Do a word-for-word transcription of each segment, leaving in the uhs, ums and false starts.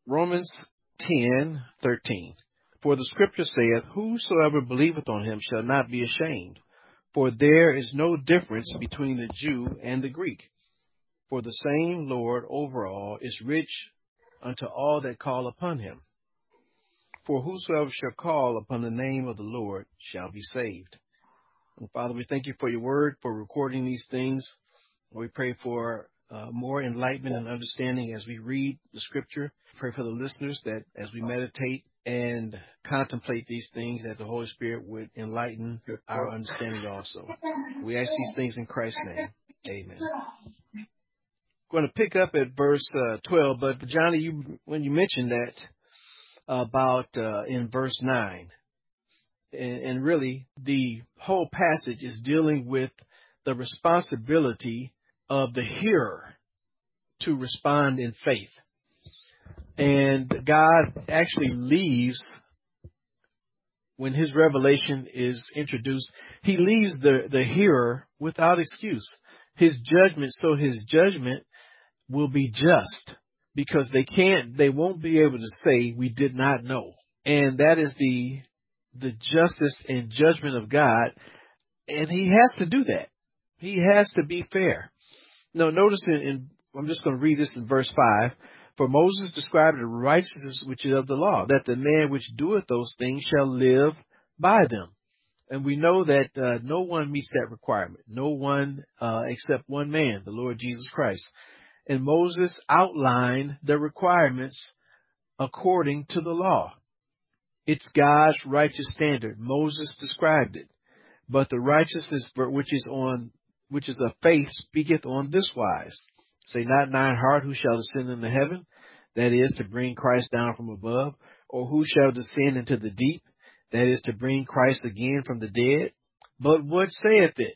Romans ten thirteen. For the scripture saith, whosoever believeth on him shall not be ashamed. For there is no difference between the Jew and the Greek. For the same Lord over all is rich unto all that call upon him. For whosoever shall call upon the name of the Lord shall be saved. And Father, we thank you for your word, for recording these things. We pray for uh, more enlightenment and understanding as we read the scripture. Pray for the listeners that as we meditate and contemplate these things, that the Holy Spirit would enlighten our understanding also. We ask these things in Christ's name. Amen. I'm going to pick up at verse uh, twelve, but Johnny, you, when you mentioned that about uh, in verse nine, and, and really the whole passage is dealing with the responsibility of the hearer to respond in faith. And God actually leaves, when his revelation is introduced, he leaves the, the hearer without excuse. His judgment, so his judgment will be just, because they can't, they won't be able to say, we did not know. And that is the, the justice and judgment of God. And he has to do that. He has to be fair. Now, notice in, in I'm just going to read this in verse five. For Moses described the righteousness which is of the law, that the man which doeth those things shall live by them. And we know that uh, no one meets that requirement. No one uh, except one man, the Lord Jesus Christ. And Moses outlined the requirements according to the law. It's God's righteous standard. Moses described it. But the righteousness which is on which is of faith speaketh on this wise. Say not in thine heart, who shall descend into heaven, that is, to bring Christ down from above, or who shall descend into the deep, that is, to bring Christ again from the dead. But what saith it?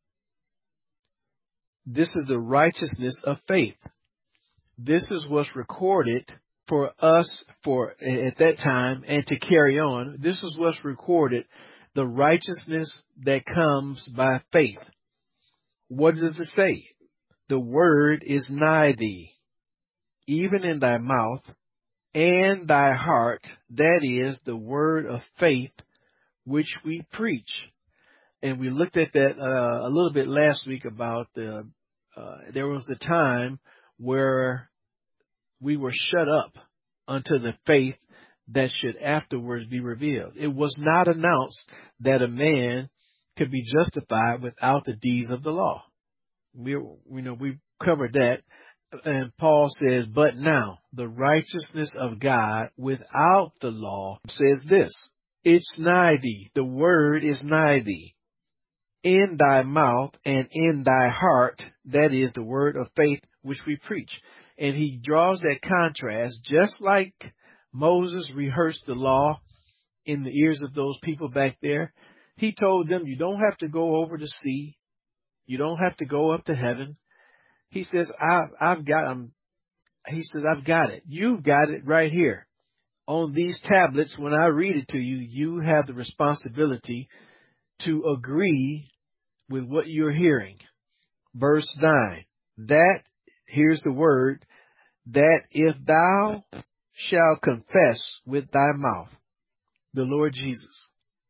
This is the righteousness of faith. This is what's recorded for us for at that time and to carry on. This is what's recorded, the righteousness that comes by faith. What does it say? The word is nigh thee, even in thy mouth and thy heart. That is the word of faith which we preach. And we looked at that uh, a little bit last week about the, uh, there was a time where we were shut up unto the faith that should afterwards be revealed. It was not announced that a man could be justified without the deeds of the law. We, we know we covered that, and Paul says, but now the righteousness of God without the law says this, it's nigh thee, the word is nigh thee, in thy mouth and in thy heart, that is the word of faith which we preach. And he draws that contrast, just like Moses rehearsed the law in the ears of those people back there. He told them, you don't have to go over the sea. You don't have to go up to heaven. He says, I've, I've got, um, he says, I've got it. You've got it right here on these tablets. When I read it to you, you have the responsibility to agree with what you're hearing. Verse nine, that, here's the word, that if thou shalt confess with thy mouth the Lord Jesus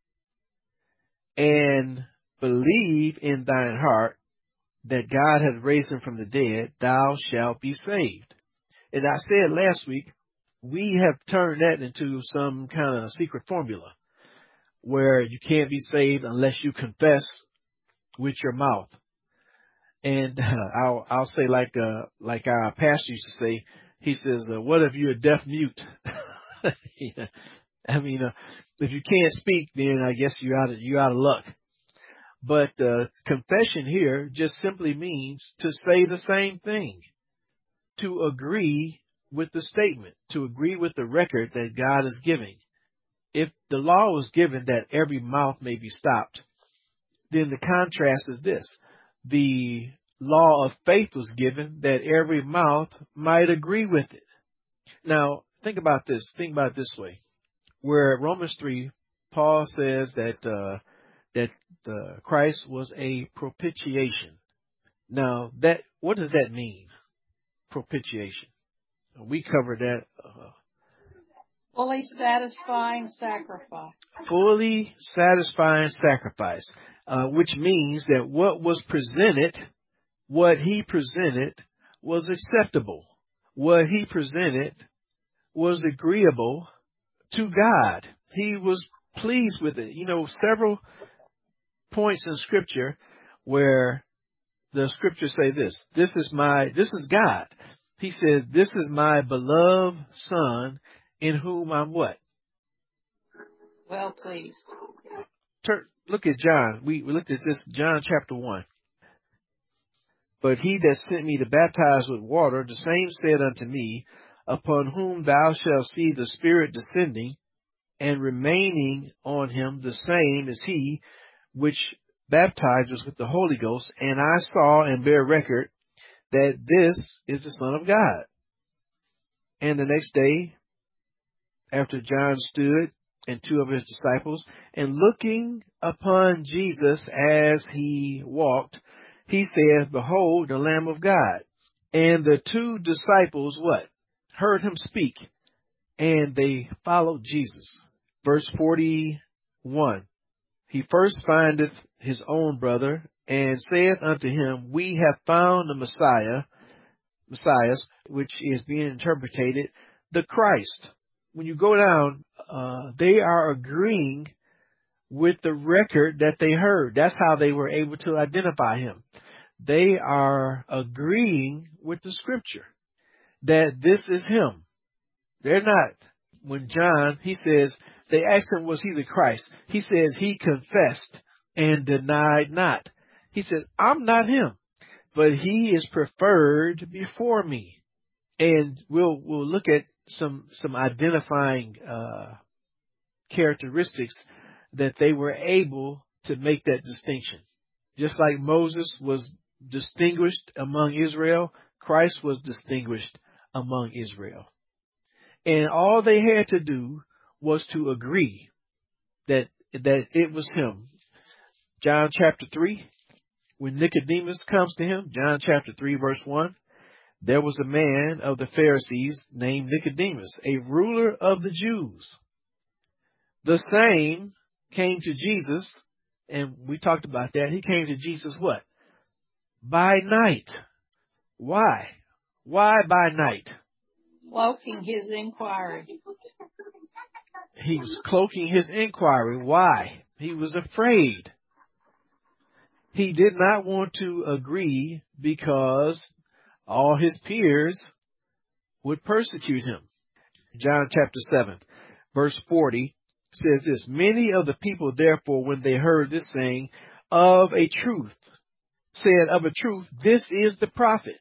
and believe in thine heart that God hath raised him from the dead, thou shalt be saved. And I said last week, we have turned that into some kind of secret formula where you can't be saved unless you confess with your mouth. And uh, I'll, I'll say like, uh, like our pastor used to say, he says, uh, what if you're a deaf mute? Yeah. I mean, uh, if you can't speak, then I guess you're out of, you're out of luck. But uh, confession here just simply means to say the same thing, to agree with the statement, to agree with the record that God is giving. If the law was given that every mouth may be stopped, then the contrast is this. The law of faith was given that every mouth might agree with it. Now, think about this. Think about it this way. Where Romans three, Paul says that uh, that uh, Christ was a propitiation. Now, that what does that mean? Propitiation. We covered that uh, Fully satisfying sacrifice. Fully satisfying sacrifice, uh, which means that what was presented, what he presented was acceptable. What he presented was agreeable to God. He was pleased with it. You know, several points in Scripture where the Scriptures say this, this is my, this is God. He said, this is my beloved Son in whom I'm what? Well pleased. Turn, look at John. We, we looked at this, John chapter one. But he that sent me to baptize with water, the same said unto me, upon whom thou shalt see the Spirit descending and remaining on him, the same is he which baptizes with the Holy Ghost. And I saw and bear record that this is the Son of God. And the next day, after John stood and two of his disciples, and looking upon Jesus as he walked, he said, behold, the Lamb of God. And the two disciples, what? Heard him speak, and they followed Jesus. Verse forty-one, he first findeth his own brother, and saith unto him, we have found the Messiah, Messias, which is being interpreted, the Christ. When you go down, uh, they are agreeing with the record that they heard. That's how they were able to identify him. They are agreeing with the Scripture that this is him. They're not. When John, he says, they asked him, was he the Christ? He says he confessed and denied not. He said, I'm not him, but he is preferred before me. And we'll, we'll look at some, some identifying, uh, characteristics that they were able to make that distinction. Just like Moses was distinguished among Israel, Christ was distinguished among Israel. And all they had to do was to agree that, that it was him. John chapter three, when Nicodemus comes to him, John chapter three, verse one, there was a man of the Pharisees named Nicodemus, a ruler of the Jews. The same came to Jesus, and we talked about that. He came to Jesus what? By night. Why? Why by night? Cloaking his inquiry. He was cloaking his inquiry. Why? He was afraid. He did not want to agree because all his peers would persecute him. John chapter seven, verse forty says this, many of the people therefore, when they heard this saying, of a truth, said of a truth, this is the prophet.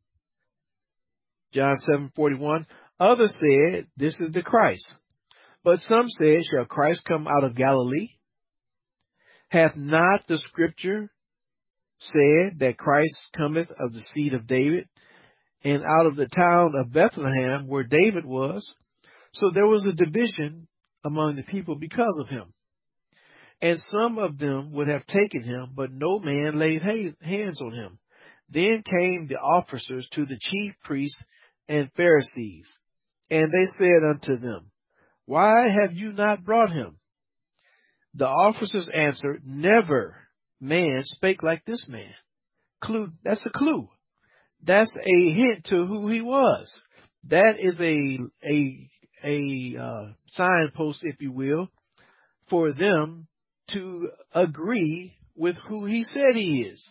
John seven forty-one, others said, this is the Christ. But some said, shall Christ come out of Galilee? Hath not the Scripture said that Christ cometh of the seed of David, and out of the town of Bethlehem, where David was? So there was a division among the people because of him. And some of them would have taken him, but no man laid hands on him. Then came the officers to the chief priests and Pharisees, and they said unto them, why have you not brought him? The officers answered, never man spake like this man. Clue, that's a clue. That's a hint to who he was. That is a a a uh, signpost, if you will, for them to agree with who he said he is.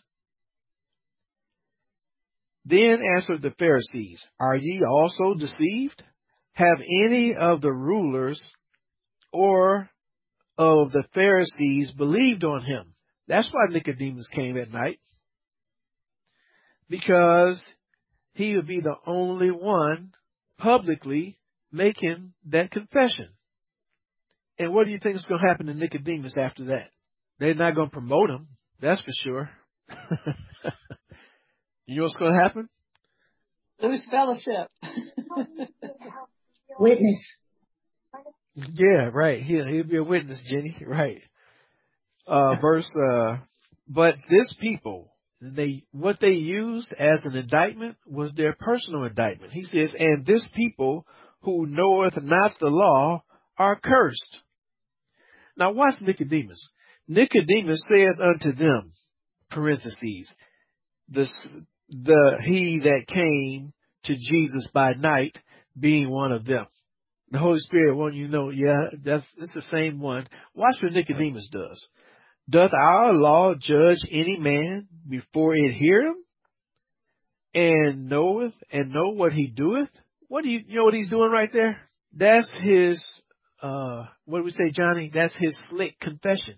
Then answered the Pharisees, are ye also deceived? Have any of the rulers or of the Pharisees believed on him? That's why Nicodemus came at night, because he would be the only one publicly making that confession. And what do you think is going to happen to Nicodemus after that? They're not going to promote him, that's for sure. You know what's going to happen? Lose fellowship. Witness. Yeah, right. He'll, he'll be a witness, Jenny. Right. Uh, verse, uh, but this people, they, what they used as an indictment was their personal indictment. He says, and this people who knoweth not the law are cursed. Now watch Nicodemus. Nicodemus saith unto them, parentheses, this, the, he that came to Jesus by night being one of them. The Holy Spirit wants you to know, yeah, that's, it's the same one. Watch what Nicodemus does. Doth our law judge any man before it hear him? And knoweth and know what he doeth? What do you, you know what he's doing right there? That's his, uh, what do we say, Johnny? That's his slick confession.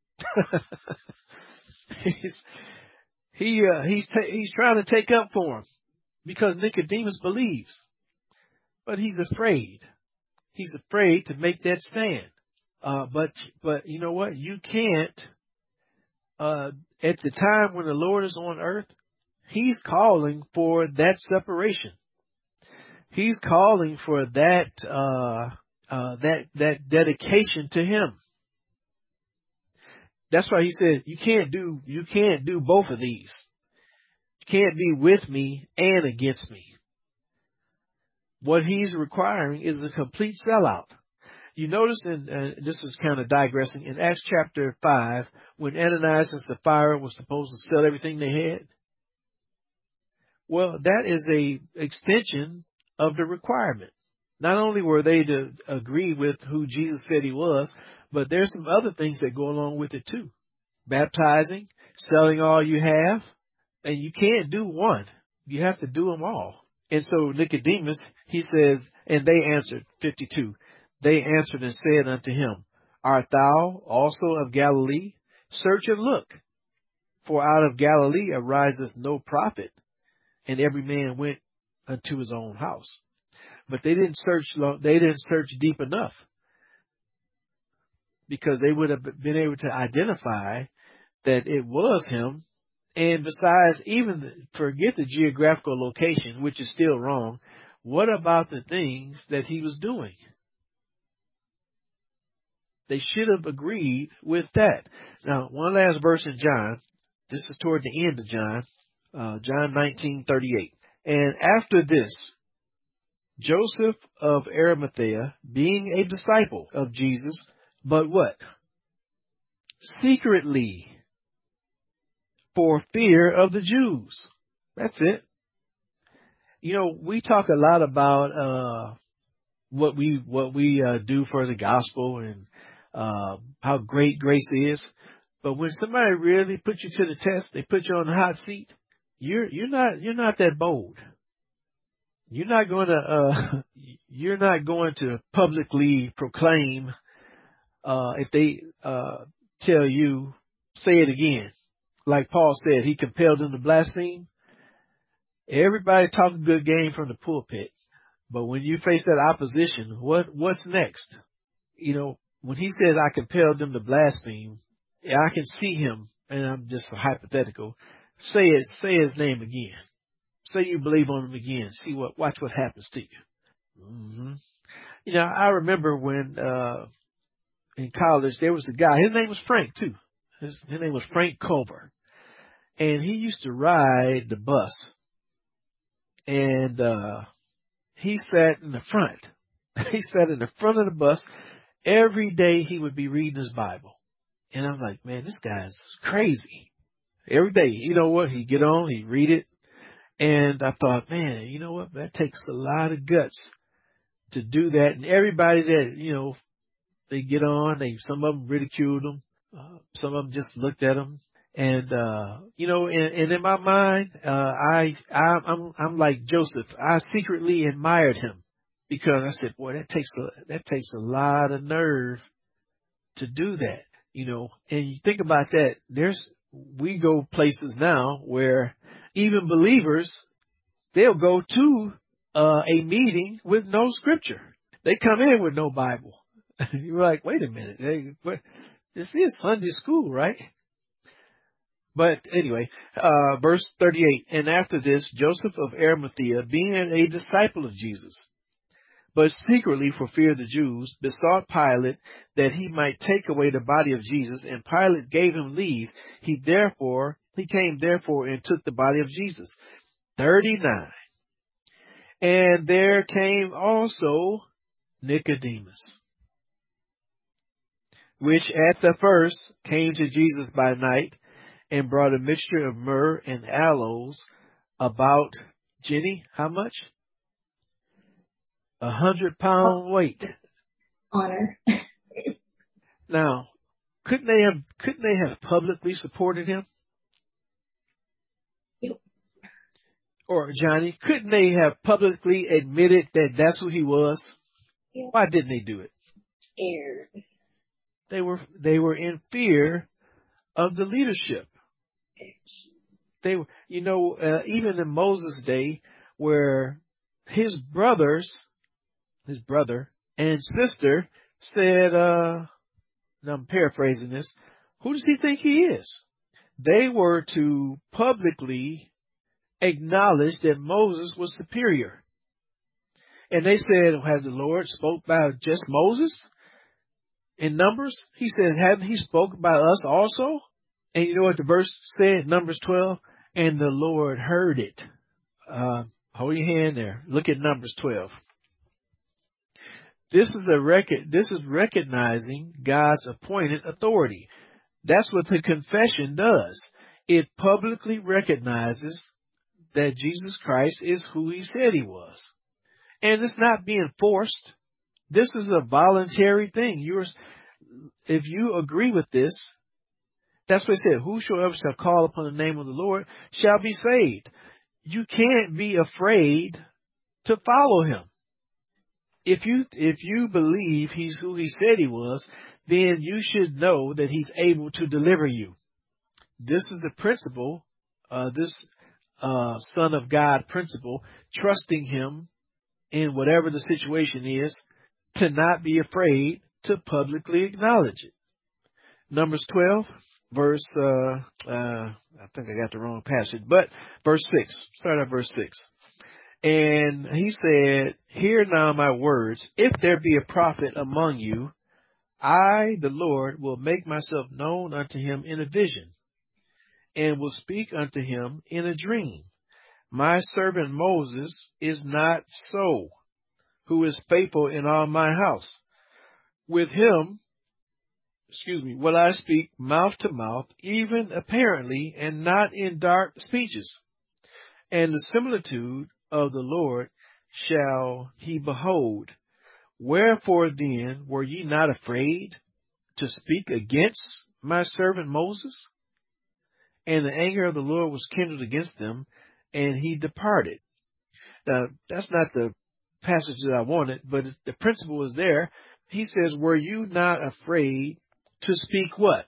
he's, he, uh, he's, ta- he's trying to take up for him because Nicodemus believes, but he's afraid. He's afraid to make that stand. Uh, but, but you know what? You can't, uh, at the time when the Lord is on earth, He's calling for that separation. He's calling for that, uh, uh, that, that dedication to Him. That's why He said, you can't do, you can't do both of these. You can't be with me and against me. What He's requiring is a complete sellout. You notice, in, uh, this is kind of digressing, in Acts chapter five, when Ananias and Sapphira were supposed to sell everything they had. Well, that is a extension of the requirement. Not only were they to agree with who Jesus said He was, but there's some other things that go along with it too. Baptizing, selling all you have, and you can't do one. You have to do them all. And so Nicodemus, he says, and they answered, fifty-two, they answered and said unto him, art thou also of Galilee? Search and look, for out of Galilee ariseth no prophet. And every man went unto his own house. But they didn't search long, they didn't search deep enough, because they would have been able to identify that it was him. And besides, even forget the geographical location, which is still wrong. What about the things that he was doing? They should have agreed with that. Now, one last verse in John. This is toward the end of John. Uh, John nineteen thirty-eight. And after this, Joseph of Arimathea, being a disciple of Jesus, but what? Secretly, for fear of the Jews. That's it. You know, we talk a lot about uh, what we what we uh, do for the gospel and uh, how great grace is. But when somebody really puts you to the test, they put you on the hot seat. You're you're not you're not that bold. You're not going to uh, you're not going to publicly proclaim uh, if they uh, tell you, say it again. Like Paul said, he compelled them to blaspheme. Everybody talk a good game from the pulpit, but when you face that opposition, what what's next? You know, when he says I compelled them to blaspheme, yeah, I can see him, and I'm just hypothetical. Say it, say his name again. Say you believe on him again. See what, watch what happens to you. Mm-hmm. You know, I remember when, uh, in college, there was a guy, his name was Frank too. His, his name was Frank Culver. And he used to ride the bus. And, uh, he sat in the front. He sat in the front of the bus. Every day he would be reading his Bible. And I'm like, man, this guy's crazy. Every day, you know what? He'd get on, he'd read it. And I thought, man, you know what? That takes a lot of guts to do that. And everybody that, you know, they get on, they, some of them ridiculed him. Uh, some of them just looked at him. And, uh, you know, and, and in my mind, uh, I, I, I'm, I'm like Joseph. I secretly admired him because I said, boy, that takes a, that takes a lot of nerve to do that, you know. And you think about that, there's, we go places now where even believers, they'll go to uh, a meeting with no scripture. They come in with no Bible. You're like, wait a minute. Hey, what? This is Sunday school, right? But anyway, uh, verse thirty-eight. And after this, Joseph of Arimathea, being a disciple of Jesus, but secretly for fear of the Jews, besought Pilate that he might take away the body of Jesus, and Pilate gave him leave. He therefore, he came therefore and took the body of Jesus. thirty-nine. And there came also Nicodemus, which at the first came to Jesus by night, and brought a mixture of myrrh and aloes, about, Jenny, how much? A hundred pound weight. Honor. Now, couldn't they have couldn't they have publicly supported him? Yep. Or Johnny, couldn't they have publicly admitted that that's who he was? Yep. Why didn't they do it? Scared. They were they were in fear of the leadership. They were, you know, uh, even in Moses' day, where his brothers, his brother and sister said, uh, now I'm paraphrasing this, who does he think he is? They were to publicly acknowledge that Moses was superior. And they said, has the Lord spoke by just Moses in Numbers? He said, hadn't he spoke about us also? And you know what the verse said, Numbers twelve? And the Lord heard it. Uh, hold your hand there. Look at Numbers twelve. This is a record. This is recognizing God's appointed authority. That's what the confession does. It publicly recognizes that Jesus Christ is who he said he was. And it's not being forced. This is a voluntary thing. You're, if you agree with this, that's what it said. Whosoever shall call upon the name of the Lord shall be saved. You can't be afraid to follow him. If you, if you believe he's who he said he was, then you should know that he's able to deliver you. This is the principle, uh, this, uh, Son of God principle, trusting him in whatever the situation is, to not be afraid to publicly acknowledge it. Numbers twelve, verse, uh, uh, I think I got the wrong passage, but verse six, start at verse six. And he said, hear now my words. If there be a prophet among you, I, the Lord, will make myself known unto him in a vision, and will speak unto him in a dream. My servant Moses is not so, who is faithful in all my house. With him, excuse me, will I speak mouth to mouth, even apparently, and not in dark speeches. And the similitude of the Lord shall he behold. Wherefore then were ye not afraid to speak against my servant Moses? And the anger of the Lord was kindled against them, and he departed. Now, that's not the passage that I wanted, but the principle is there. He says, were you not afraid to speak what?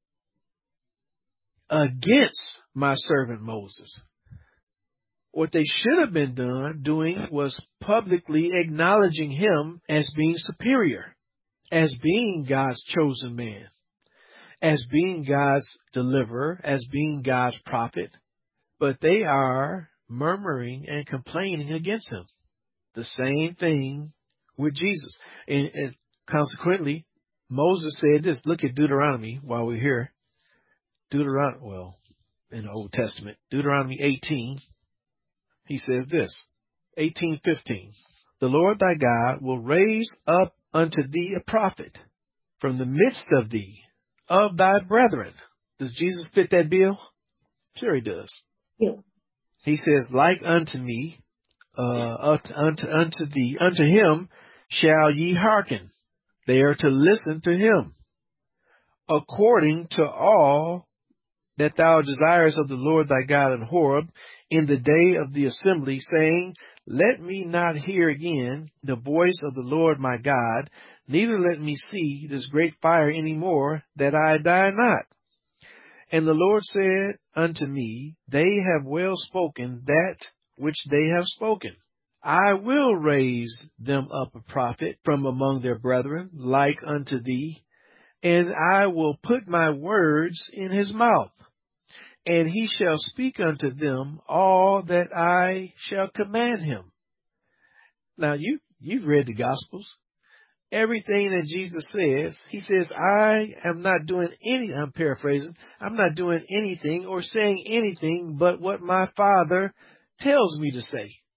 Against my servant Moses. What they should have been done, doing was publicly acknowledging him as being superior, as being God's chosen man, as being God's deliverer, as being God's prophet. But they are murmuring and complaining against him. The same thing with Jesus. And, and consequently, Moses said this. Look at Deuteronomy while we're here. Deuteronomy, well, in the Old Testament, Deuteronomy eighteen. He says this, eighteen fifteen. The Lord thy God will raise up unto thee a prophet from the midst of thee, of thy brethren. Does Jesus fit that bill? Sure he does. Yeah. He says, like unto me, uh, unto, unto thee, unto him shall ye hearken. They are to listen to him, according to all that thou desirest of the Lord thy God in Horeb, in the day of the assembly, saying, let me not hear again the voice of the Lord my God, neither let me see this great fire any more, that I die not. And the Lord said unto me, they have well spoken that which they have spoken. I will raise them up a prophet from among their brethren, like unto thee, and I will put my words in his mouth, and he shall speak unto them all that I shall command him. Now, you, you've read the Gospels. Everything that Jesus says, he says, I am not doing any, I'm paraphrasing, I'm not doing anything or saying anything but what my Father tells me to say.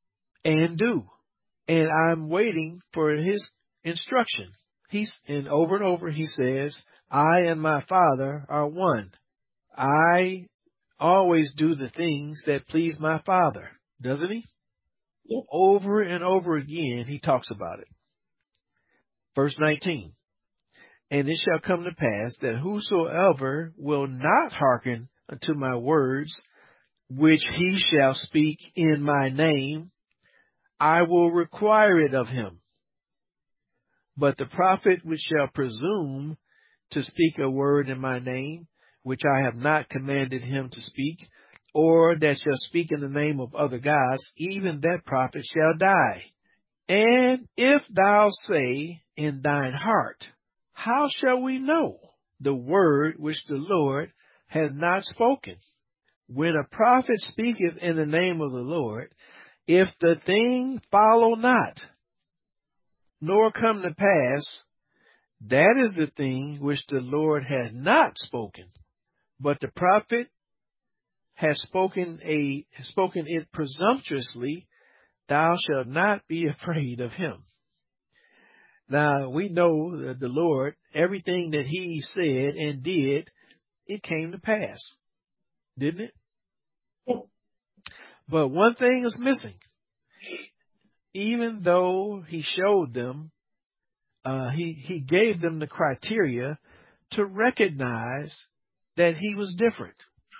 and do. And I'm waiting for his instruction. He's, and over and over he says, I and my Father are one. I always do the things that please my Father. Doesn't he? Yep. Over and over again he talks about it. Verse nineteen. And it shall come to pass that whosoever will not hearken unto my words, which he shall speak in my name, I will require it of him. But the prophet which shall presume to speak a word in my name, which I have not commanded him to speak, or that shall speak in the name of other gods, even that prophet shall die. And if thou say in thine heart, how shall we know the word which the Lord hath not spoken? When a prophet speaketh in the name of the Lord, if the thing follow not, nor come to pass, that is the thing which the Lord hath not spoken. But the prophet has spoken a spoken it presumptuously, thou shalt not be afraid of him. Now, we know that the Lord, everything that he said and did, it came to pass. Didn't it? Yep. But one thing is missing. Even though he showed them, uh, he, he gave them the criteria to recognize that he was different.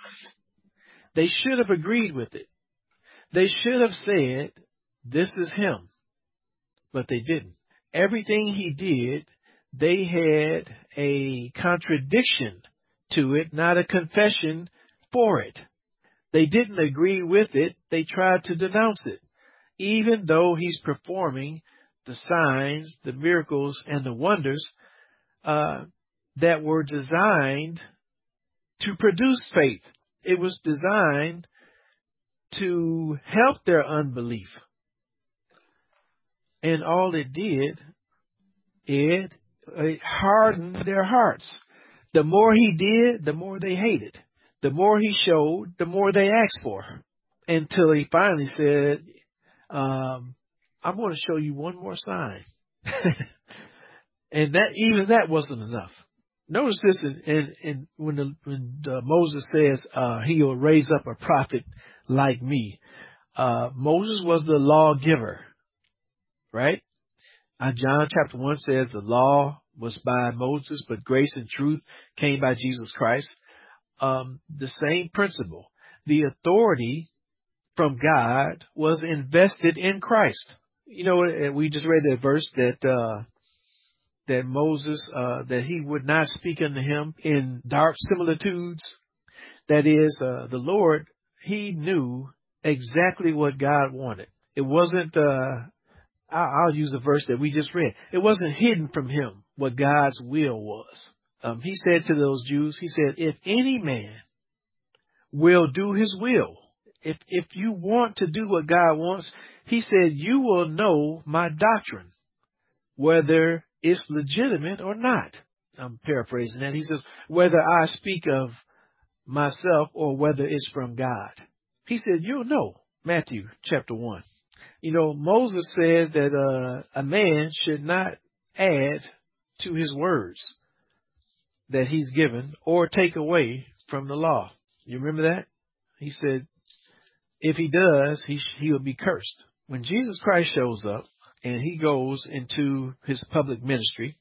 They should have agreed with it. They should have said, this is him. But they didn't. Everything he did, they had a contradiction to it, not a confession for it. They didn't agree with it. They tried to denounce it. Even though he's performing the signs, the miracles, and the wonders uh, that were designed to produce faith. It was designed to help their unbelief. And all it did, it, it hardened their hearts. The more he did, the more they hated. The more he showed, the more they asked for. Until he finally said, um, I'm going to show you one more sign. And that even that wasn't enough. Notice this in, in, in when, the, when uh, Moses says uh, he will raise up a prophet like me. Uh, Moses was the lawgiver. Right? Uh, John chapter one says the law was by Moses, but grace and truth came by Jesus Christ. Um, the same principle. The authority from God was invested in Christ. You know, we just read that verse that uh, that Moses, uh, that he would not speak unto him in dark similitudes. That is, uh, the Lord, he knew exactly what God wanted. It wasn't... Uh, I'll use a verse that we just read. It wasn't hidden from him what God's will was. Um, he said to those Jews, he said, if any man will do his will, if, if you want to do what God wants, he said, you will know my doctrine, whether it's legitimate or not. I'm paraphrasing that. He says, whether I speak of myself or whether it's from God. He said, you'll know. Matthew chapter one. You know, Moses says that uh, a man should not add to his words that he's given or take away from the law. You remember that? He said, if he does, he sh- he will be cursed. When Jesus Christ shows up and he goes into his public ministry,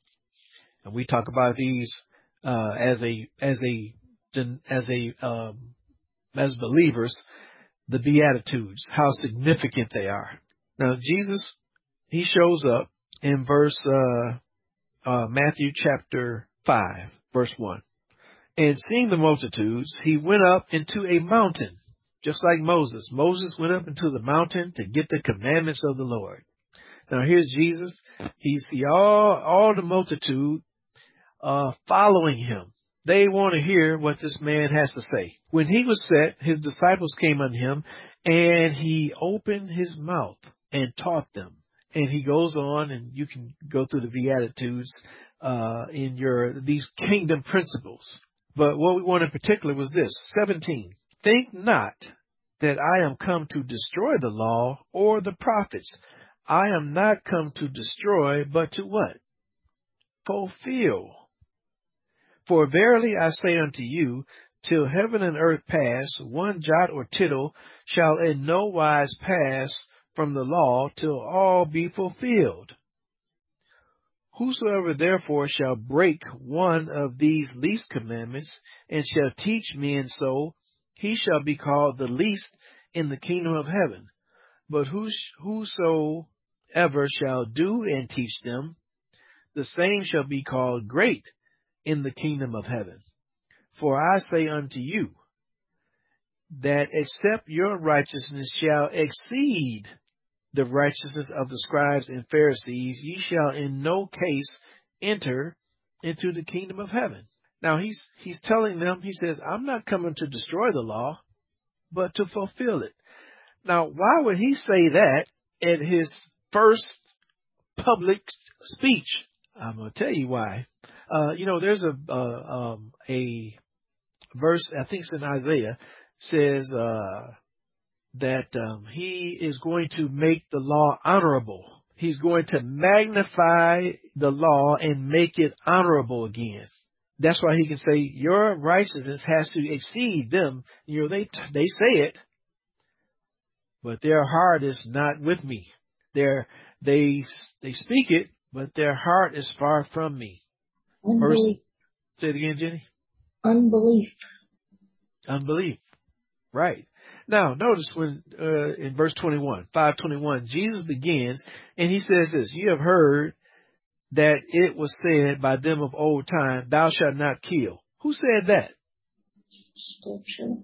and we talk about these uh, as a as a as a um, as believers. The Beatitudes, how significant they are. Now, Jesus, he shows up in verse, uh, uh, Matthew chapter five, verse one. And seeing the multitudes, he went up into a mountain, just like Moses. Moses went up into the mountain to get the commandments of the Lord. Now, here's Jesus. He see all, all the multitude, uh, following him. They want to hear what this man has to say. When he was set, his disciples came unto him, and he opened his mouth and taught them. And he goes on, and you can go through the Beatitudes uh, in your these kingdom principles. But what we want in particular was this, seventeen. Think not that I am come to destroy the law or the prophets. I am not come to destroy, but to what? Fulfill. For verily I say unto you, till heaven and earth pass, one jot or tittle shall in no wise pass from the law till all be fulfilled. Whosoever therefore shall break one of these least commandments, and shall teach men so, he shall be called the least in the kingdom of heaven. But whosoever shall do and teach them, the same shall be called great in the kingdom of heaven. For I say unto you, that except your righteousness shall exceed the righteousness of the scribes and Pharisees, ye shall in no case enter into the kingdom of heaven. Now he's he's telling them, he says, I'm not coming to destroy the law, but to fulfill it. Now, why would he say that at his first public speech? I'm going to tell you why. Uh, you know, there's a uh, um, a verse, I think it's in Isaiah, says uh, that um, he is going to make the law honorable. He's going to magnify the law and make it honorable again. That's why he can say your righteousness has to exceed them. You know, they they say it, but their heart is not with me. They're, they they speak it, but their heart is far from me. Unbelief. Verse, say it again, Jenny. Unbelief. Unbelief. Right. Now, notice when uh, in verse twenty-one, five twenty-one, Jesus begins, and he says this, you have heard that it was said by them of old time, thou shalt not kill. Who said that? Scripture.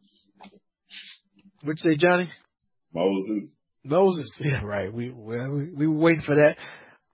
What'd you say, Johnny? Moses. Moses. Yeah, right. We, we, we were waiting for that.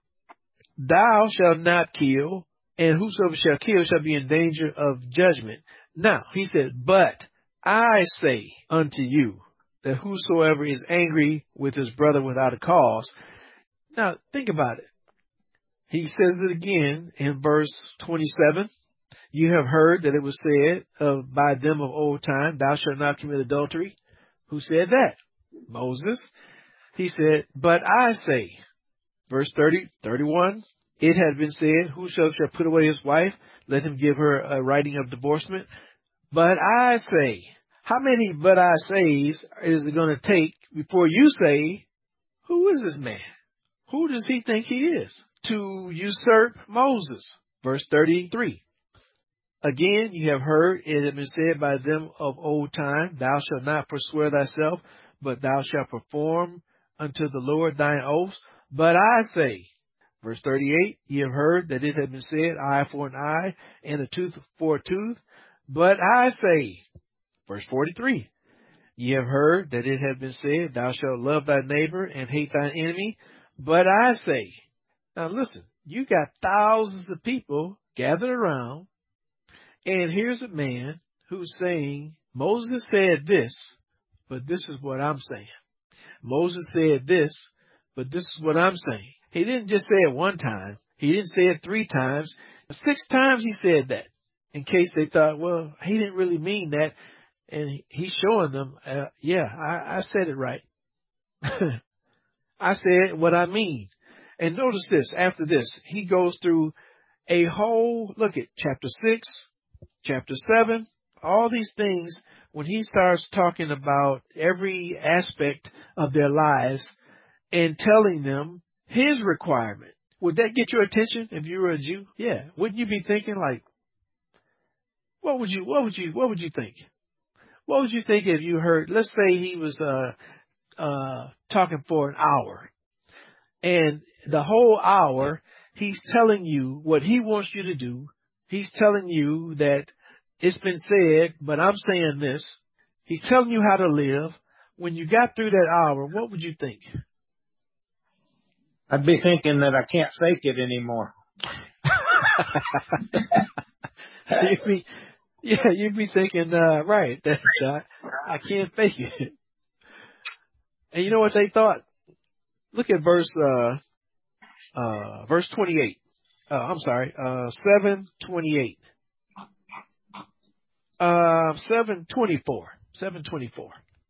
Thou shalt not kill, and whosoever shall kill shall be in danger of judgment. Now, he said, but I say unto you that whosoever is angry with his brother without a cause. Now, think about it. He says it again in verse twenty-seven. You have heard that it was said of by them of old time, thou shalt not commit adultery. Who said that? Moses. He said, but I say, verse thirty, thirty-one, it had been said, whoso shall put away his wife, let him give her a writing of divorcement. But I say, how many but I says is it going to take before you say, who is this man? Who does he think he is? To usurp Moses. Verse thirty-three. Again, you have heard it had been said by them of old time, thou shalt not forswear thyself, but thou shalt perform unto the Lord thine oaths. But I say, verse thirty-eight, ye have heard that it had been said, eye for an eye, and a tooth for a tooth. But I say, verse forty-three, ye have heard that it had been said, thou shalt love thy neighbor and hate thine enemy. But I say, now listen, you got thousands of people gathered around, and here's a man who's saying, Moses said this, but this is what I'm saying. Moses said this, but this is what I'm saying. He didn't just say it one time. He didn't say it three times. Six times he said that, in case they thought, well, he didn't really mean that. And he's showing them, uh, yeah, I, I said it right. I said what I mean. And notice this, after this, he goes through a whole, look at chapter six, chapter seven, all these things. When he starts talking about every aspect of their lives and telling them his requirement, would that get your attention if you were a Jew? Yeah. Wouldn't you be thinking like, what would you, what would you, what would you think? What would you think if you heard, let's say he was, uh, uh, talking for an hour, and the whole hour he's telling you what he wants you to do. He's telling you that it's been said, but I'm saying this. He's telling you how to live. When you got through that hour, what would you think? I'd be thinking that I can't fake it anymore. you'd be, yeah, you'd be thinking, uh, right, that uh, I can't fake it. And you know what they thought? Look at verse, uh, uh, verse twenty-eight. Uh, I'm sorry, uh, seven twenty-eight. Uh, seven twenty-four. seven twenty-four.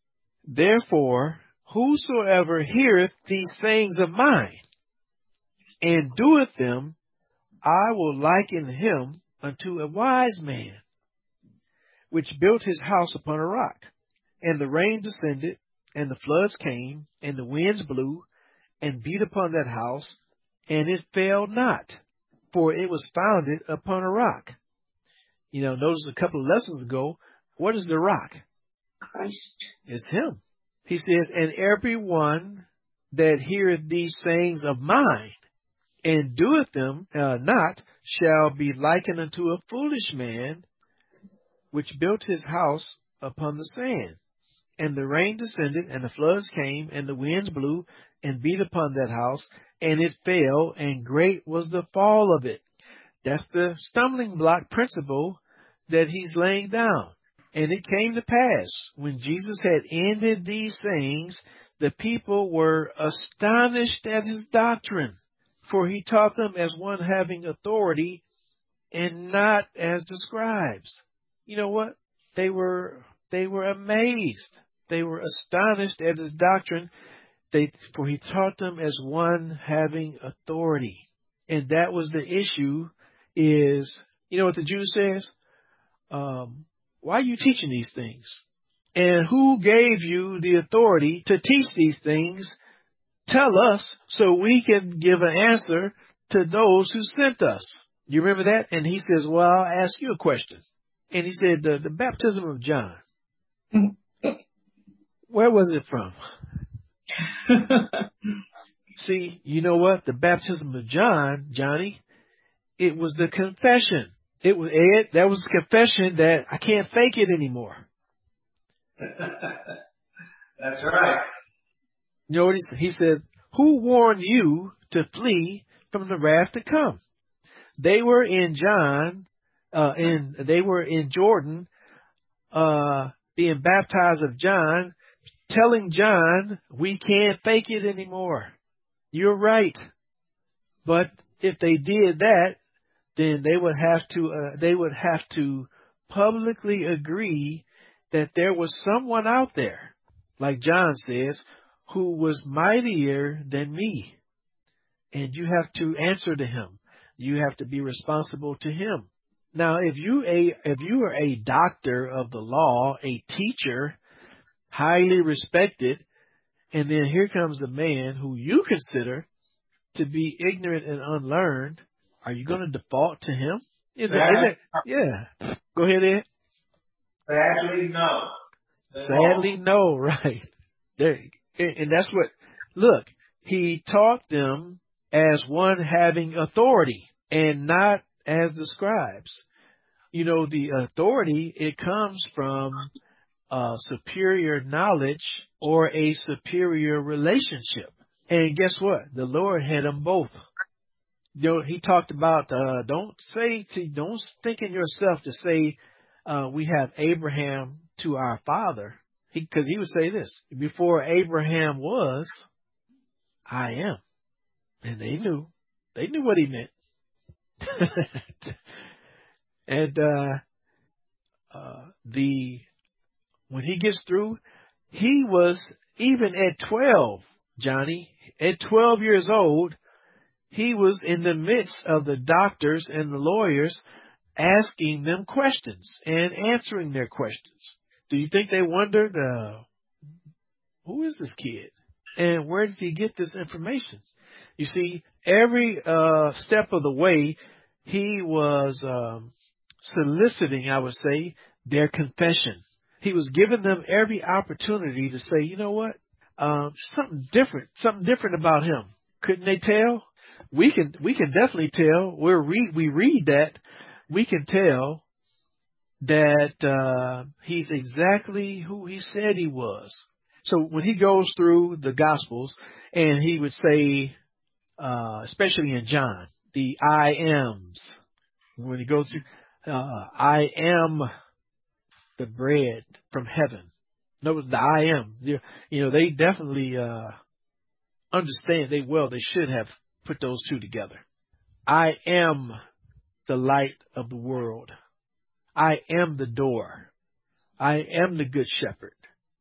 Therefore, whosoever heareth these sayings of mine, and doeth them, I will liken him unto a wise man, which built his house upon a rock. And the rain descended, and the floods came, and the winds blew, and beat upon that house, and it fell not, for it was founded upon a rock. You know, notice a couple of lessons ago, what is the rock? Christ. It's him. He says, and every one that heareth these sayings of mine, and doeth them uh, not, shall be likened unto a foolish man, which built his house upon the sand. And the rain descended, and the floods came, and the winds blew, and beat upon that house, and it fell, and great was the fall of it. That's the stumbling block principle that he's laying down. And it came to pass, when Jesus had ended these sayings, the people were astonished at his doctrine, for he taught them as one having authority, and not as the scribes. You know what? They were they were amazed. They were astonished at his doctrine, they, for he taught them as one having authority. And that was the issue is, you know what the Jew says? Um, why are you teaching these things? And who gave you the authority to teach these things? Tell us so we can give an answer to those who sent us. You remember that? And he says, well, I'll ask you a question. And he said, the, the baptism of John, where was it from? See, you know what? The baptism of John, Johnny, it was the confession. It was Ed, that was the confession that I can't fake it anymore. That's right. You know what he said? He said, who warned you to flee from the wrath to come? They were in John, uh, in, they were in Jordan, uh, being baptized of John, telling John, we can't fake it anymore. You're right. But if they did that, then they would have to, uh, they would have to publicly agree that there was someone out there, like John says, who was mightier than me. And you have to answer to him. You have to be responsible to him. Now, if you a if you are a doctor of the law, a teacher, highly respected, and then here comes a man who you consider to be ignorant and unlearned, are you going to default to him? Is it, is it, yeah. Go ahead, Ed. Sadly, no. Sadly, no, right. There, and that's what, look, he taught them as one having authority and not as the scribes. You know, the authority, it comes from uh, superior knowledge or a superior relationship. And guess what? The Lord had them both. You know, he talked about, uh, don't say to, don't think in yourself to say, uh, we have Abraham to our father. He, cause he would say this, before Abraham was, I am. And they knew, they knew what he meant. and, uh, uh, the, when he gets through, he was even at twelve, Johnny, at twelve years old, he was in the midst of the doctors and the lawyers asking them questions and answering their questions. Do you think they wondered, uh, who is this kid? And where did he get this information? You see, every uh, step of the way, he was um, soliciting, I would say, their confession. He was giving them every opportunity to say, you know what, um, something different, something different about him. Couldn't they tell? We can, we can definitely tell. We're read, we read that. We can tell that uh, he's exactly who he said he was. So when he goes through the Gospels and he would say, uh, especially in John, the I ams, when he goes through, uh, I am the bread from heaven. Notice the I am. You know, they definitely uh, understand. They well, they should have put those two together. I am the light of the world. I am the door. I am the good shepherd.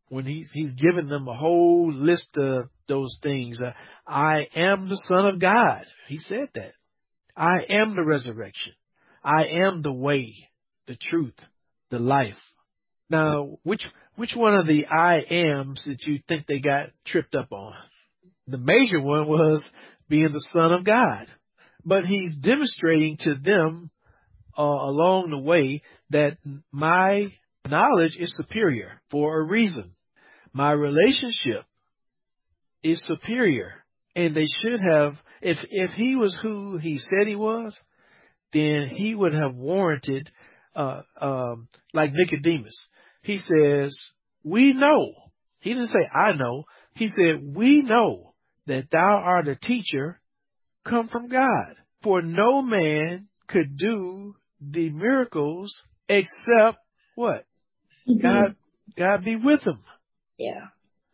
when he's, he's given them a whole list of those things. Uh, I am the Son of God. He said that. I am the resurrection. I am the way, the truth, the life. Now, which which one of the I ams that you think they got tripped up on? The major one was being the Son of God. But he's demonstrating to them uh, along the way that my knowledge is superior for a reason. My relationship is superior. And they should have, if if he was who he said he was, then he would have warranted, uh, um, like Nicodemus. He says, we know. He didn't say, I know. He said, we know that thou art a teacher come from God. For no man could do the miracles except what? Mhm. God, God be with him. Yeah.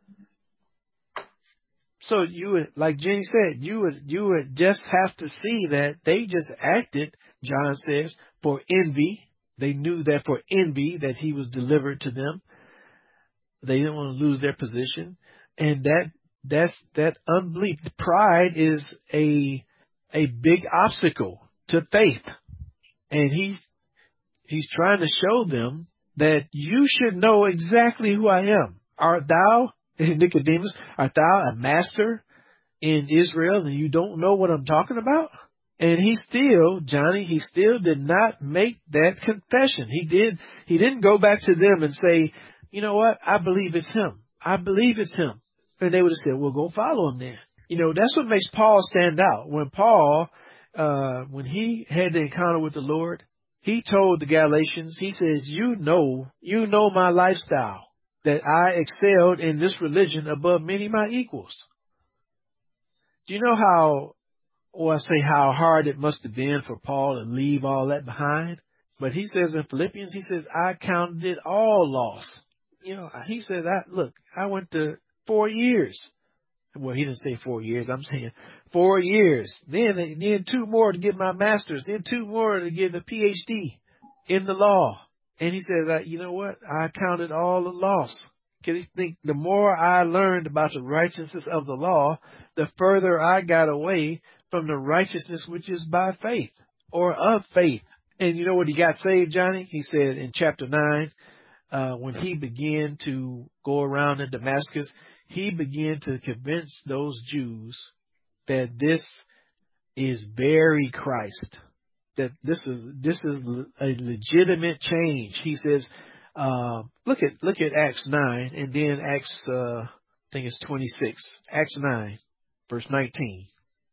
So you would, like Jenny said, you would, you would just have to see that they just acted, John says, for envy. They knew that for envy that he was delivered to them. They didn't want to lose their position. And that, that's, that unbelief. Pride is a, a big obstacle to faith. And he, he's trying to show them that you should know exactly who I am. Art thou, Nicodemus, art thou a master in Israel and you don't know what I'm talking about? And he still, Johnny, he still did not make that confession. He did, he didn't go back to them and say, you know what? I believe it's him. I believe it's him. And they would have said, well, go follow him then. You know, that's what makes Paul stand out. When Paul, uh, when he had the encounter with the Lord, he told the Galatians, he says, you know, you know my lifestyle, that I excelled in this religion above many of my equals. Do you know how, or I say how hard it must have been for Paul to leave all that behind? But he says in Philippians, he says, I counted it all loss. You know, he says, I, look, I went to four years. Well, he didn't say four years. I'm saying four years. Then, then two more to get my master's. Then two more to get a P H D in the law. And he says, you know what? I counted all the loss. Because he think the more I learned about the righteousness of the law, the further I got away from the righteousness which is by faith or of faith. And you know what he got saved, Johnny? He said in chapter nine, uh, when he began to go around in Damascus, he began to convince those Jews that this is very Christ, that this is this is a legitimate change. He says, uh, look at look at Acts nine, and then Acts, uh, I think it's twenty-six. Acts nine, verse nineteen,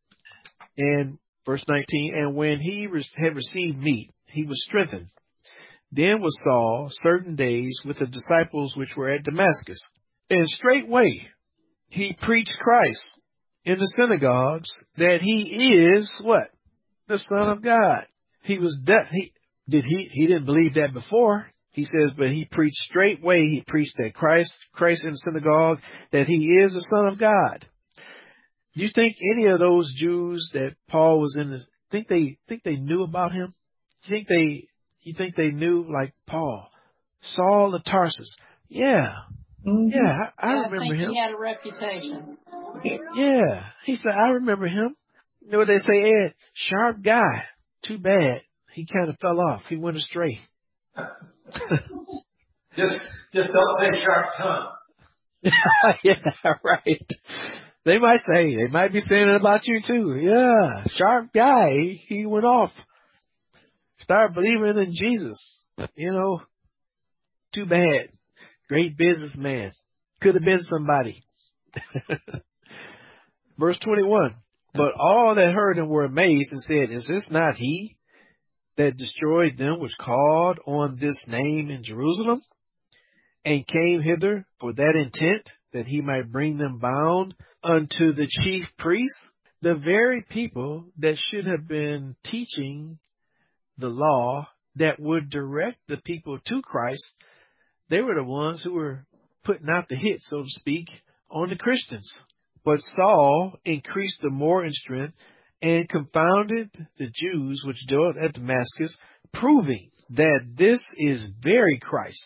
and verse nineteen. And when he re- had received meat, he was strengthened. Then was Saul certain days with the disciples which were at Damascus. And straightway he preached Christ in the synagogues, that he is what? The Son of God. He was de- he did he he didn't believe that before. He says, but he preached straightway. He preached that Christ Christ in the synagogue, that he is the Son of God. Do you think any of those Jews that Paul was in the think they think they knew about him? You think they you think they knew like Paul, Saul of Tarsus? Yeah. Mhm. Yeah, I, I Yeah, I remember think him. he had a reputation. Yeah. He said, I remember him. You know what they say, Ed? Sharp guy. Too bad. He kind of fell off. He went astray. Just, just don't say sharp tongue. Yeah, right. They might say, they might be saying it about you too. Yeah, sharp guy. He, he went off. Started believing in Jesus. You know, too bad. Great businessman. Could have been somebody. Verse twenty-one. But all that heard him were amazed and said, is this not he that destroyed them which called on this name in Jerusalem, and came hither for that intent, that he might bring them bound unto the chief priests? The very people that should have been teaching the law, that would direct the people to Christ, they were the ones who were putting out the hit, so to speak, on the Christians. But Saul increased the more in strength and confounded the Jews which dwelt at Damascus, proving that this is very Christ.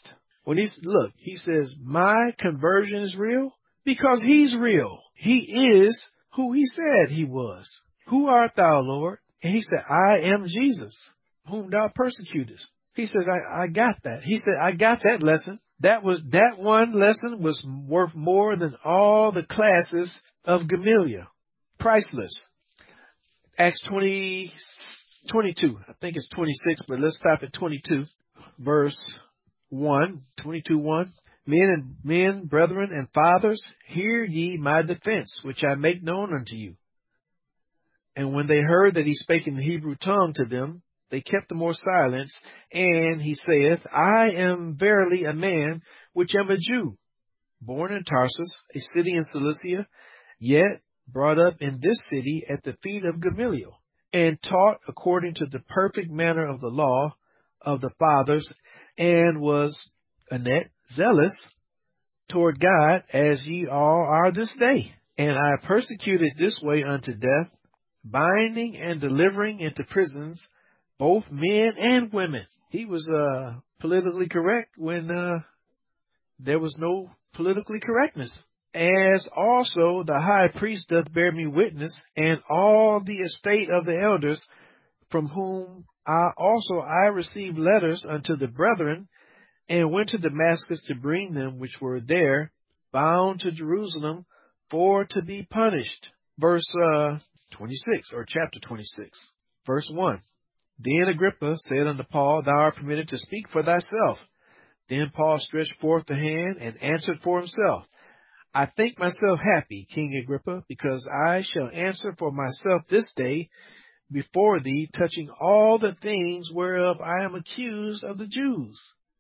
When he's, look, he says, my conversion is real because he's real. He is who he said he was. Who art thou, Lord? And he said, I am Jesus, whom thou persecutest. He said, I, I got that. He said, I got that lesson. That was, that one lesson was worth more than all the classes of Gamaliel. Priceless. Acts twenty, twenty-two. I think it's twenty-six, but let's stop at twenty-two. Verse one, twenty-two, one. Men and men, brethren and fathers, hear ye my defense, which I make known unto you. And when they heard that he spake in the Hebrew tongue to them, they kept the more silence. And he saith, I am verily a man which am a Jew, born in Tarsus, a city in Cilicia, yet brought up in this city at the feet of Gamaliel, and taught according to the perfect manner of the law of the fathers, and was annette zealous toward God, as ye all are this day. And I persecuted this way unto death, binding and delivering into prisons both men and women. He was uh, politically correct when uh, there was no politically correctness. As also the high priest doth bear me witness, and all the estate of the elders, from whom I also I received letters unto the brethren, and went to Damascus to bring them which were there, bound to Jerusalem, for to be punished. Verse uh, twenty-six, or chapter twenty-six, verse one. Then Agrippa said unto Paul, Thou art permitted to speak for thyself. Then Paul stretched forth the hand and answered for himself. I think myself happy, King Agrippa, because I shall answer for myself this day before thee, touching all the things whereof I am accused of the Jews.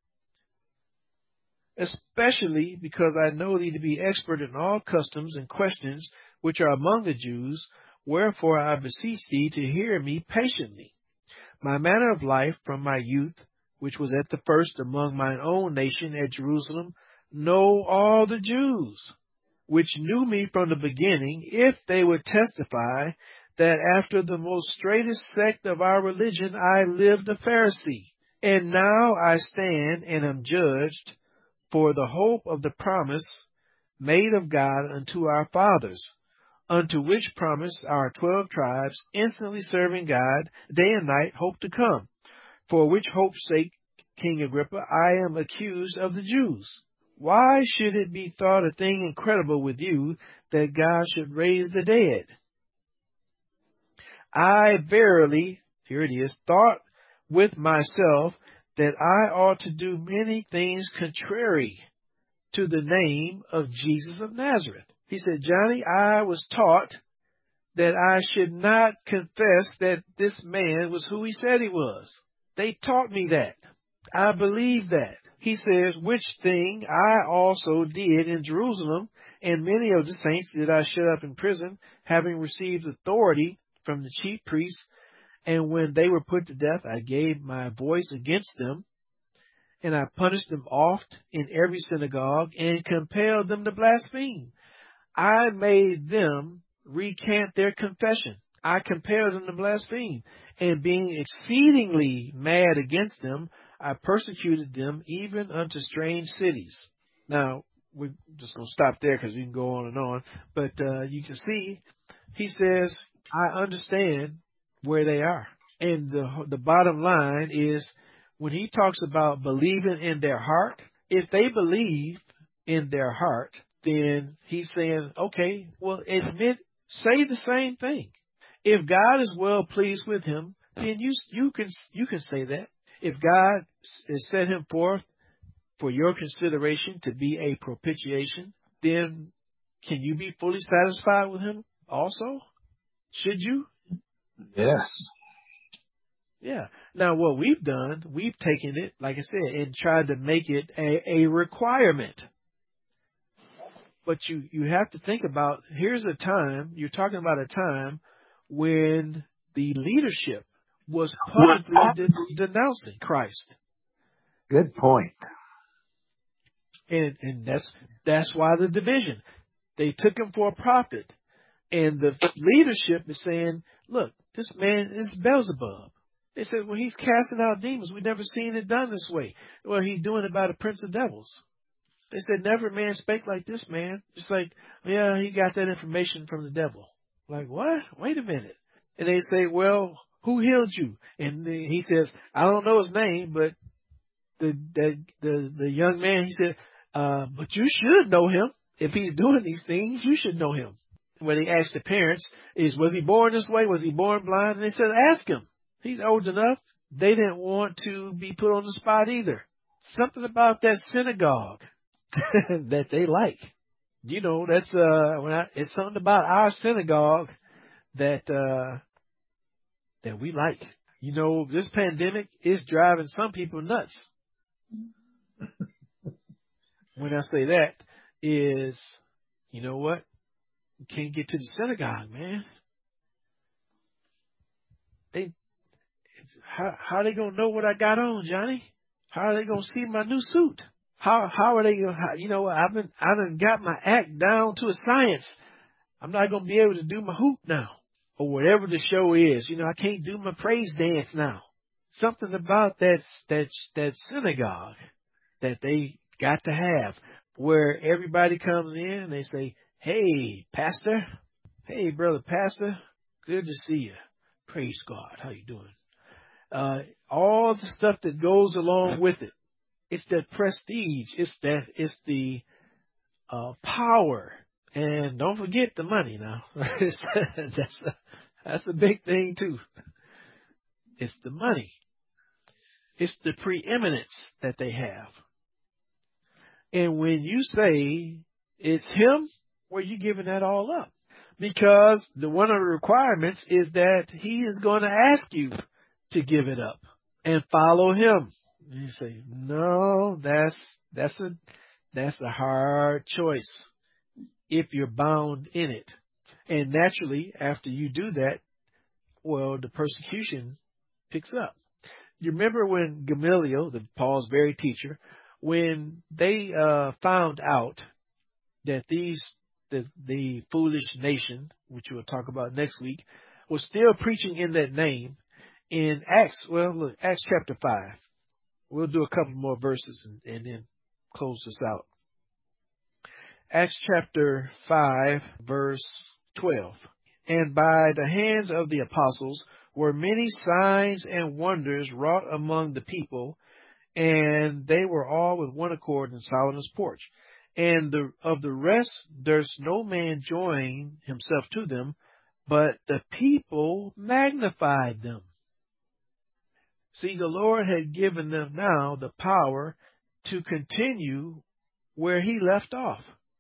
Especially because I know thee to be expert in all customs and questions which are among the Jews, wherefore I beseech thee to hear me patiently. My manner of life from my youth, which was at the first among mine own nation at Jerusalem, know all the Jews, which knew me from the beginning, if they would testify that after the most straightest sect of our religion I lived a Pharisee. And now I stand and am judged for the hope of the promise made of God unto our fathers, unto which promise our twelve tribes, instantly serving God day and night, hope to come. For which hope's sake, King Agrippa, I am accused of the Jews. Why should it be thought a thing incredible with you that God should raise the dead? I verily, here it is, thought with myself that I ought to do many things contrary to the name of Jesus of Nazareth. He said, Johnny, I was taught that I should not confess that this man was who he said he was. They taught me that. I believe that. He says, which thing I also did in Jerusalem, and many of the saints did I shut up in prison, having received authority from the chief priests. And when they were put to death, I gave my voice against them, and I punished them oft in every synagogue, and compelled them to blaspheme. I made them recant their confession. I compelled them to blaspheme. And being exceedingly mad against them, I persecuted them even unto strange cities. Now, we're just going to stop there because we can go on and on. But uh, you can see, he says, I understand where they are. And the the bottom line is, when he talks about believing in their heart, if they believe in their heart, then he's saying, okay, well, admit, say the same thing. If God is well pleased with him, then you you can you can say that. If God has set him forth for your consideration to be a propitiation, then can you be fully satisfied with him also? Should you? Yes. Yeah. Now, what we've done, we've taken it, like I said, and tried to make it a, a requirement. But you, you have to think about, here's a time, you're talking about a time when the leadership was publicly de- denouncing Christ. Good point. And, and that's, that's why the division. They took him for a prophet. And the leadership is saying, look, this man is Beelzebub. They said, well, he's casting out demons. We've never seen it done this way. Well, he's doing it by the prince of devils. They said, never man spake like this man. Just like, yeah, he got that information from the devil. Like, what? Wait a minute. And they say, well, who healed you? And he says, I don't know his name, but the the the, the young man, he said, uh, but you should know him. If he's doing these things, you should know him. When they asked the parents, is was he born this way? Was he born blind? And they said, ask him. He's old enough. They didn't want to be put on the spot either. Something about that synagogue that they like. You know, that's uh, when I, it's something about our synagogue that uh, that we like. You know, this pandemic is driving some people nuts. When I say that is, you know what? You can't get to the synagogue, man. They How, how are they going to know what I got on, Johnny? How are they going to see my new suit? How, how are they going to, you know, I've been, I done got my act down to a science. I'm not going to be able to do my hoop now or whatever the show is. You know, I can't do my praise dance now. Something about that, that, that synagogue that they got to have where everybody comes in and they say, hey, pastor. Hey, brother pastor. Good to see you. Praise God. How you doing? Uh, all the stuff that goes along with it. It's that prestige. It's that, it's the, uh, power. And don't forget the money now. that's, a, that's a big thing too. It's the money. It's the preeminence that they have. And when you say it's him, well, you're giving that all up. Because the one of the requirements is that he is going to ask you to give it up and follow him. And you say, no, that's, that's a, that's a hard choice if you're bound in it. And naturally, after you do that, well, the persecution picks up. You remember when Gamaliel, the Paul's very teacher, when they, uh, found out that these, the, the foolish nation, which we'll talk about next week, was still preaching in that name, in Acts, well, look, Acts chapter five. We'll do a couple more verses and, and then close this out. Acts chapter five, verse twelve. And by the hands of the apostles were many signs and wonders wrought among the people, and they were all with one accord in Solomon's porch. And the, of the rest, durst no man join himself to them, but the people magnified them. See, the Lord had given them now the power to continue where he left off,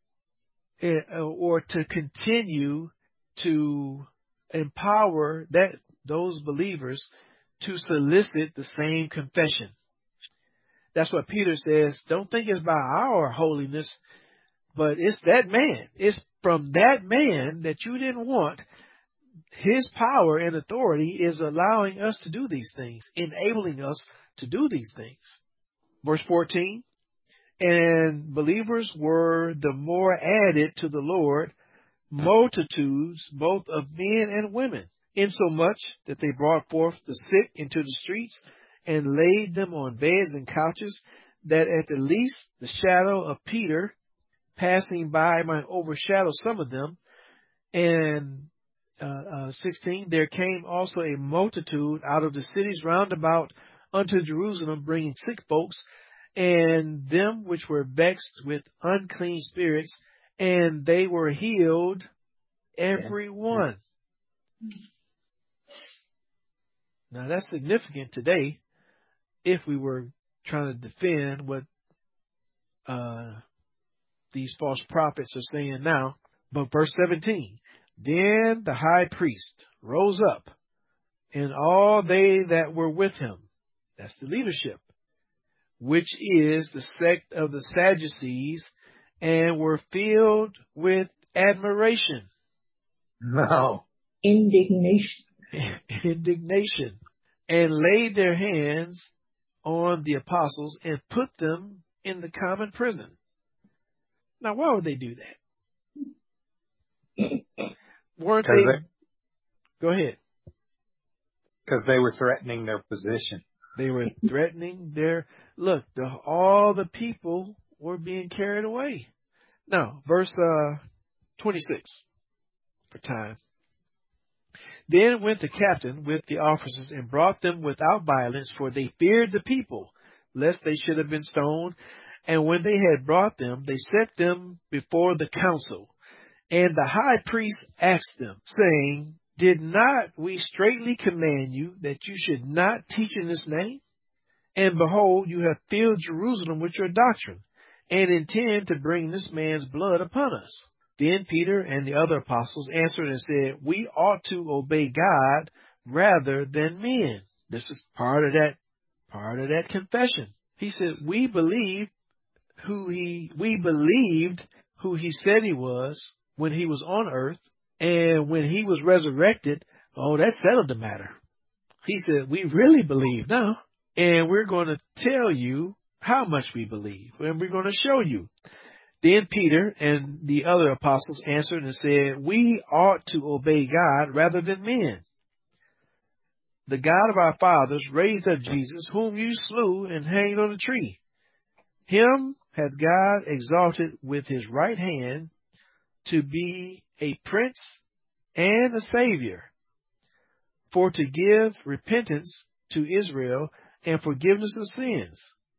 or to continue to empower that those believers to solicit the same confession. That's what Peter says. Don't think it's by our holiness, but it's that man. It's from that man that you didn't want. His power and authority is allowing us to do these things, enabling us to do these things. Verse fourteen, and believers were the more added to the Lord, multitudes both of men and women, insomuch that they brought forth the sick into the streets and laid them on beds and couches, that at the least the shadow of Peter passing by might overshadow some of them. And Uh, uh, sixteen, there came also a multitude out of the cities round about unto Jerusalem, bringing sick folks, and them which were vexed with unclean spirits, and they were healed, every one. Now that's significant today, if we were trying to defend what uh, these false prophets are saying now. But verse seventeen, then the high priest rose up, and all they that were with him, that's the leadership, which is the sect of the Sadducees, and were filled with admiration. No. Indignation. Indignation. And laid their hands on the apostles and put them in the common prison. Now, why would they do that? Weren't they? they? Go ahead. Because they were threatening their position. They were threatening their, look, the, all the people were being carried away. Now, verse uh, twenty-six for time. Then went the captain with the officers and brought them without violence, for they feared the people, lest they should have been stoned. And when they had brought them, they set them before the council. And the high priest asked them, saying, Did not we straitly command you that you should not teach in this name? And behold, you have filled Jerusalem with your doctrine, and intend to bring this man's blood upon us. Then Peter and the other apostles answered and said, We ought to obey God rather than men. This is part of that, part of that confession. He said, we believe who he, we believed who he said he was when he was on earth, and when he was resurrected, oh, that settled the matter. He said, we really believe now, and we're going to tell you how much we believe, and we're going to show you. Then Peter and the other apostles answered and said, We ought to obey God rather than men. The God of our fathers raised up Jesus, whom you slew and hanged on a tree. Him hath God exalted with his right hand to be a prince and a savior, for to give repentance to Israel and forgiveness of sins.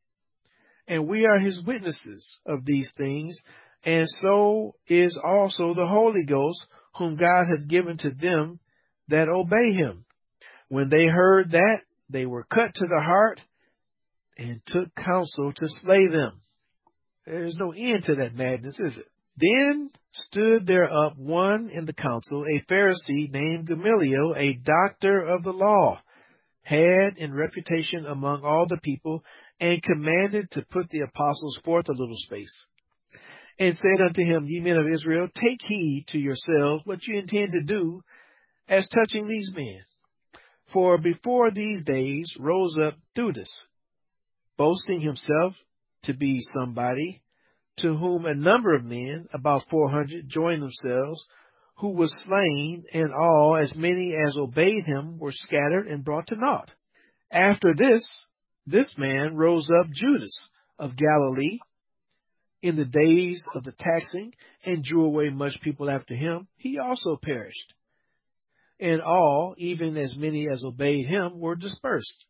And we are his witnesses of these things, and so is also the Holy Ghost, whom God hath given to them that obey him. When they heard that, they were cut to the heart and took counsel to slay them. There is no end to that madness, is it? Then stood there up one in the council, a Pharisee named Gamaliel, a doctor of the law, had in reputation among all the people, and commanded to put the apostles forth a little space, and said unto him, Ye men of Israel, take heed to yourselves what you intend to do as touching these men. For before these days rose up Theudas, boasting himself to be somebody, to whom a number of men, about four hundred, joined themselves, who was slain, and all, as many as obeyed him, were scattered and brought to naught. After this, this man rose up Judas of Galilee in the days of the taxing, and drew away much people after him. He also perished. And all, even as many as obeyed him, were dispersed.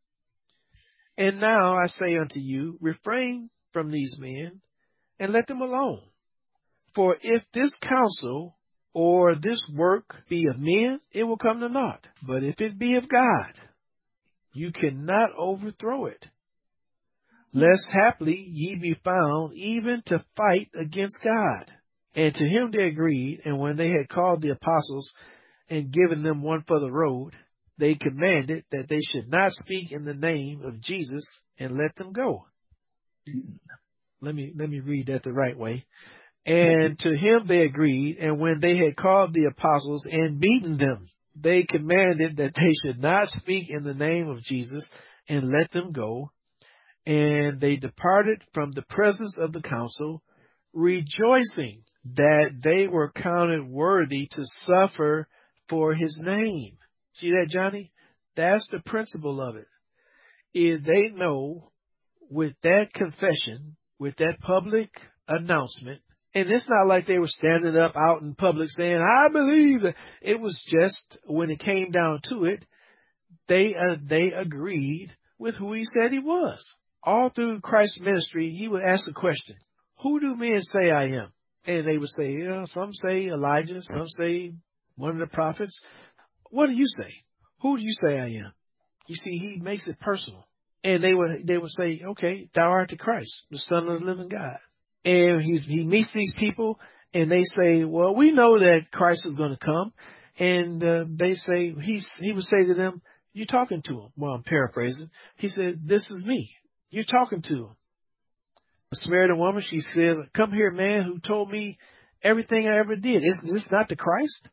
And now I say unto you, refrain from these men, and let them alone. For if this counsel or this work be of men, it will come to naught. But if it be of God, you cannot overthrow it, lest haply ye be found even to fight against God. And to him they agreed, and when they had called the apostles and given them one for the road, they commanded that they should not speak in the name of Jesus, and let them go. Let me, let me read that the right way. And to him they agreed, and when they had called the apostles and beaten them, they commanded that they should not speak in the name of Jesus, and let them go. And they departed from the presence of the council, rejoicing that they were counted worthy to suffer for his name. See that, Johnny? That's the principle of it. If they know with that confession, with that public announcement, and it's not like they were standing up out in public saying, I believe that. It was just when it came down to it, they uh, they agreed with who he said he was. All through Christ's ministry, he would ask the question, who do men say I am? And they would say, you know, some say Elijah, some say one of the prophets. What do you say? Who do you say I am? You see, he makes it personal. And they would they would say, okay, thou art the Christ, the Son of the living God. And he's, he meets these people, and they say, well, we know that Christ is going to come. And uh, they say, he's, he would say to them, you're talking to him. Well, I'm paraphrasing. He said, this is me. You're talking to him. A Samaritan woman, she says, come here, man, who told me everything I ever did. Is this not the Christ?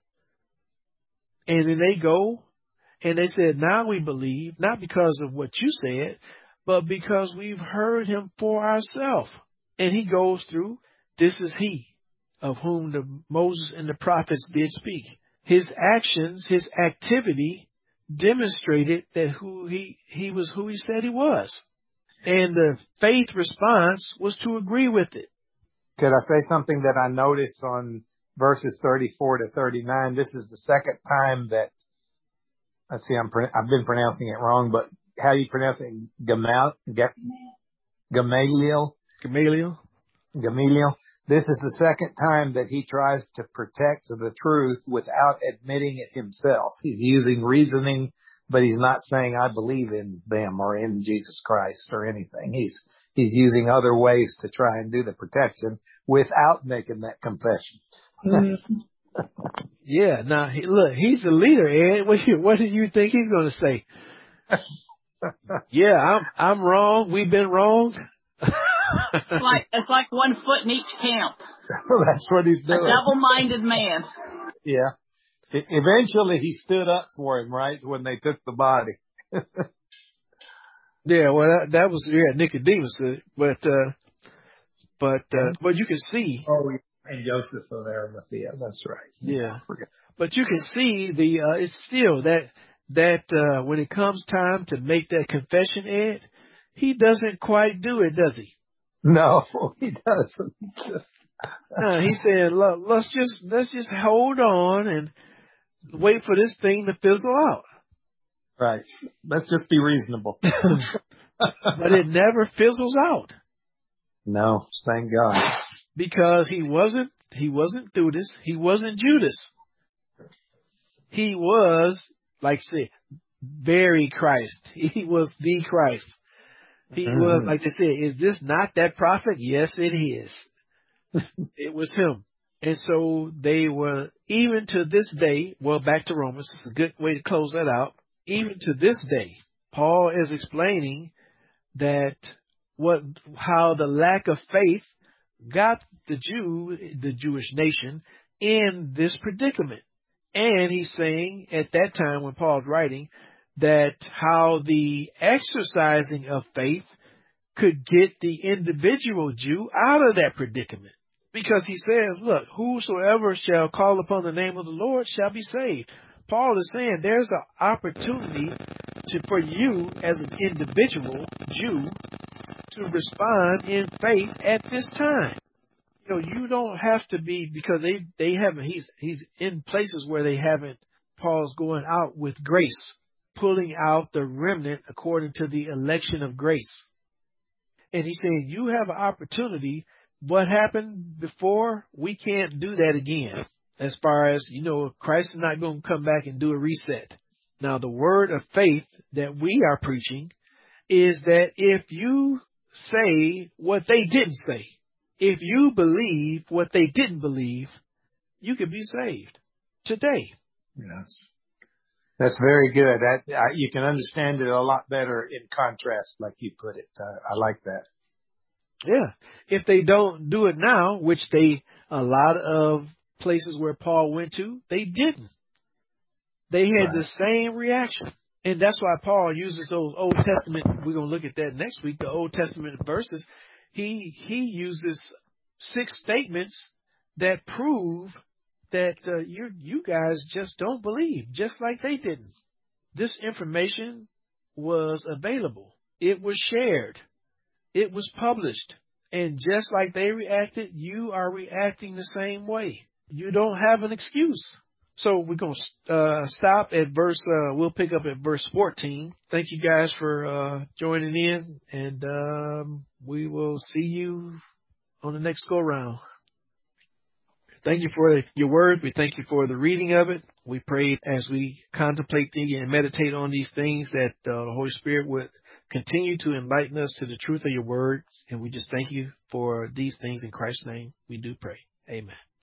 And then they go, and they said, now we believe, not because of what you said, but because we've heard him for ourselves. And he goes through, this is he of whom the Moses and the prophets did speak. His actions, his activity demonstrated that who he, he was who he said he was. And the faith response was to agree with it. Could I say something that I noticed on verses thirty-four to thirty-nine? This is the second time that, let's see, I'm, I've been pronouncing it wrong, but how do you pronounce it? Gamal, Ga- Gamaliel? Gamaliel? Gamaliel. This is the second time that he tries to protect the truth without admitting it himself. He's using reasoning, but he's not saying, I believe in them or in Jesus Christ or anything. He's, he's using other ways to try and do the protection without making that confession. Mm-hmm. Yeah. Now, he, look, he's the leader, Ed. What, you, what do you think he's going to say? Yeah, I'm, I'm wrong. We've been wrong. It's like, it's like one foot in each camp. That's what he's doing. A double-minded man. Yeah. E- eventually he stood up for him, right, when they took the body. Yeah, well, that, that was, yeah, Nicodemus said it. But, uh, but, uh, but you can see. Oh, and Joseph of Arimathea. That's right. Yeah. But you can see the, uh, it's still that, that, uh, when it comes time to make that confession, Ed, he doesn't quite do it, does he? No, he doesn't. No, he said, Look, let's just, let's just hold on and wait for this thing to fizzle out. Right. Let's just be reasonable. But it never fizzles out. No, thank God. Because he wasn't, he wasn't Judas. He wasn't Judas. He was, like I said, very Christ. He was the Christ. He mm-hmm. was, like they said, is this not that prophet? Yes, it is. It was him. And so they were, even to this day, well, back to Romans, it's a good way to close that out. Even to this day, Paul is explaining that what, how the lack of faith got the Jew, the Jewish nation, in this predicament. And he's saying at that time when Paul's writing that how the exercising of faith could get the individual Jew out of that predicament. Because he says, look, whosoever shall call upon the name of the Lord shall be saved. Paul is saying there's an opportunity to, for you as an individual Jew to respond in faith at this time. You know, you don't have to be, because they, they haven't, he's, he's in places where they haven't, Paul's going out with grace, pulling out the remnant according to the election of grace. And he's saying you have an opportunity. What happened before, we can't do that again. As far as, you know, Christ is not going to come back and do a reset. Now, the word of faith that we are preaching is that if you say what they didn't say, if you believe what they didn't believe, you can be saved today. Yes. That's very good. That uh, you can understand it a lot better in contrast, like you put it. Uh, I like that. Yeah. If they don't do it now, which they, a lot of places where Paul went to, they didn't. They had right. the same reaction. And that's why Paul uses those Old Testament, we're going to look at that next week, the Old Testament verses. He, he uses six statements that prove that uh, you you guys just don't believe, just like they didn't. This information was available. It was shared. It was published. And just like they reacted, you are reacting the same way. You don't have an excuse. So we're going to uh, stop at verse, uh, we'll pick up at verse fourteen. Thank you guys for uh, joining in, and um, we will see you on the next go round. Thank you for your word. We thank you for the reading of it. We pray as we contemplate and meditate on these things that uh, the Holy Spirit would continue to enlighten us to the truth of your word. And we just thank you for these things in Christ's name. We do pray. Amen.